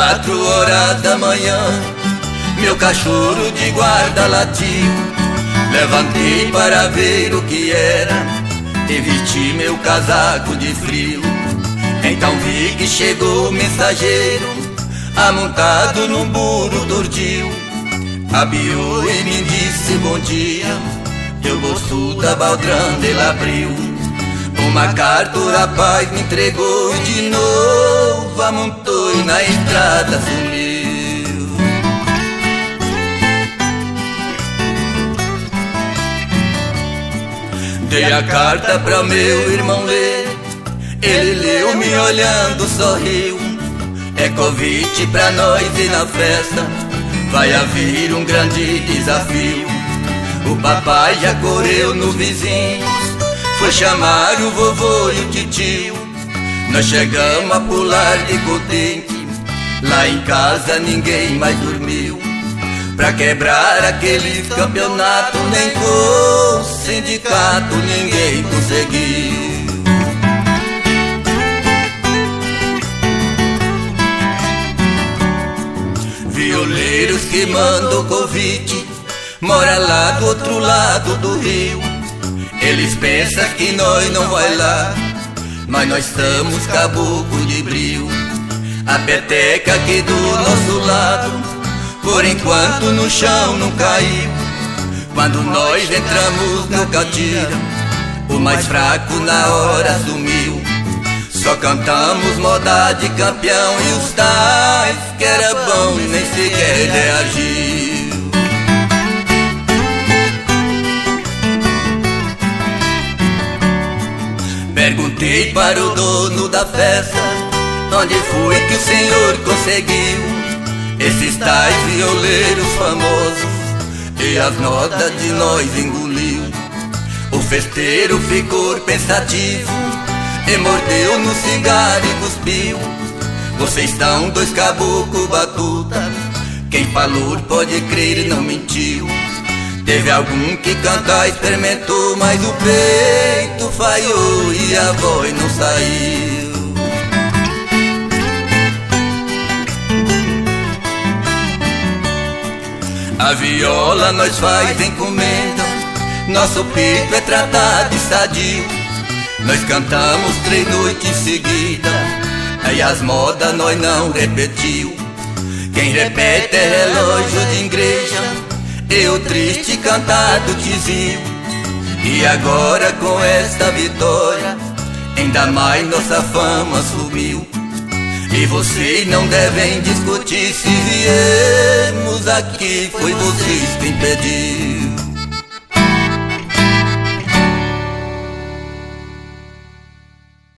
4 da manhã, meu cachorro de guarda latiu. Levantei para ver o que era e vesti meu casaco de frio. Então vi que chegou o mensageiro, amontado num burro tordil. Abiou e me disse bom dia, eu gosto da baldrando ele abriu. Uma carta o rapaz me entregou e de novo amontou e na estrada sumiu. Dei a carta pra meu irmão ler, ele leu me olhando, sorriu. É convite pra nós ir na festa, vai haver um grande desafio. O papai já correu no vizinho, foi chamar o vovô e o titio. Nós chegamos a pular de contente, lá em casa ninguém mais dormiu. Pra quebrar aquele campeonato, nem com sindicato ninguém conseguiu. Violeiros que mandam convite, mora lá do outro lado do rio. Eles pensam que nós não vai lá, mas nós estamos caboclo de brio. A peteca aqui do nosso lado, por enquanto no chão não caiu. Quando nós entramos no catira, o mais fraco na hora sumiu. Só cantamos moda de campeão e os tais que era bom e nem sequer reagiu. Perguntei para o dono da festa, onde foi que o senhor conseguiu esses tais violeiros famosos e as notas de nós engoliu. O festeiro ficou pensativo e mordeu no cigarro e cuspiu. Vocês estão dois caboclo batuta, quem falou pode crer e não mentiu. Teve algum que cantar experimentou, mas o peito falhou e a voz não saiu. A viola nós faz encomenda, nosso peito é tratado de sadio. Nós cantamos 3 noites seguidas, aí as modas nós não repetiu. Quem repete é relógio de igreja e o triste cantado tizio. E agora com esta vitória, ainda mais nossa fama subiu. E vocês não devem discutir, se viemos aqui foi vocês quem pediu.